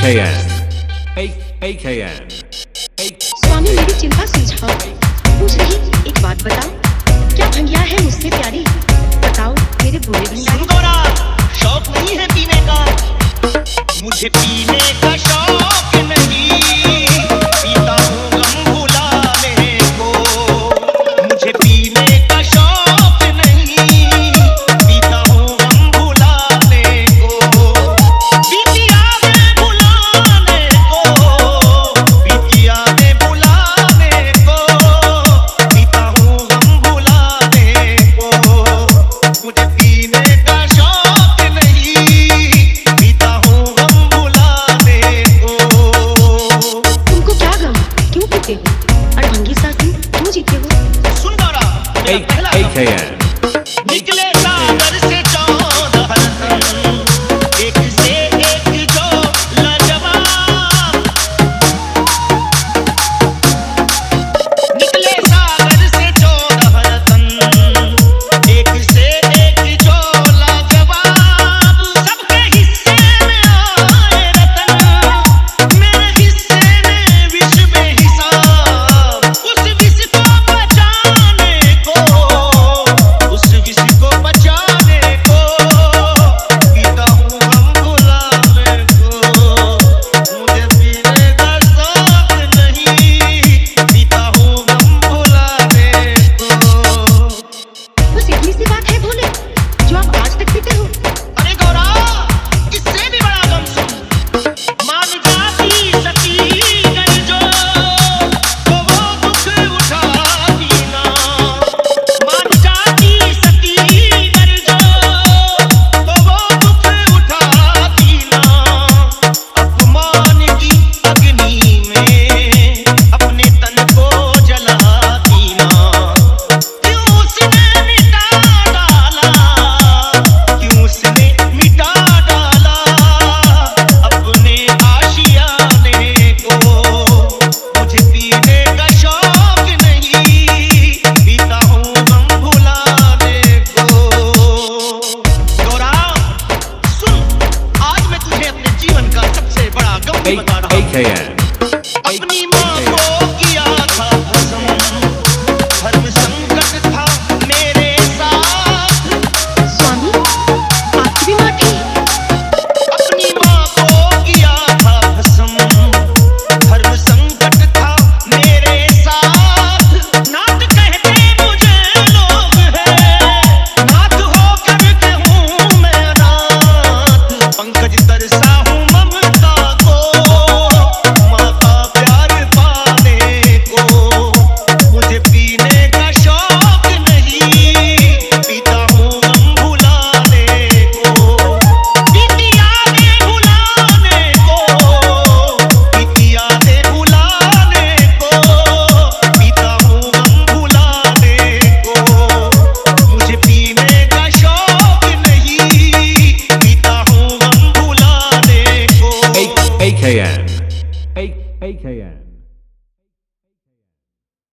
AKN स्वामी मेरी चिंता सुलझाओ। पूछ रही एक बात बताओ, क्या भंगिया है मुझसे प्यारी? बताओ मेरे भोले भंडारी। शौक नहीं है पीने का, मुझे पीने का शौक नहीं, पीता हूँ गम भुलाने को। मुझे पीने का शौक नहीं, पीता हूँ गम भुलाने को। बीती यादें भुलाने को, बीती यादें भुलाने को, पीता हूँ गम भुलाने को। मुझे पीने का शौक नहीं, पीता हूँ गम भुलाने को। तुमको क्या गम, क्यों पीते हो? और भंगी साथ क्यों जीते हो? सुन गौरा, मेरा पहला AKN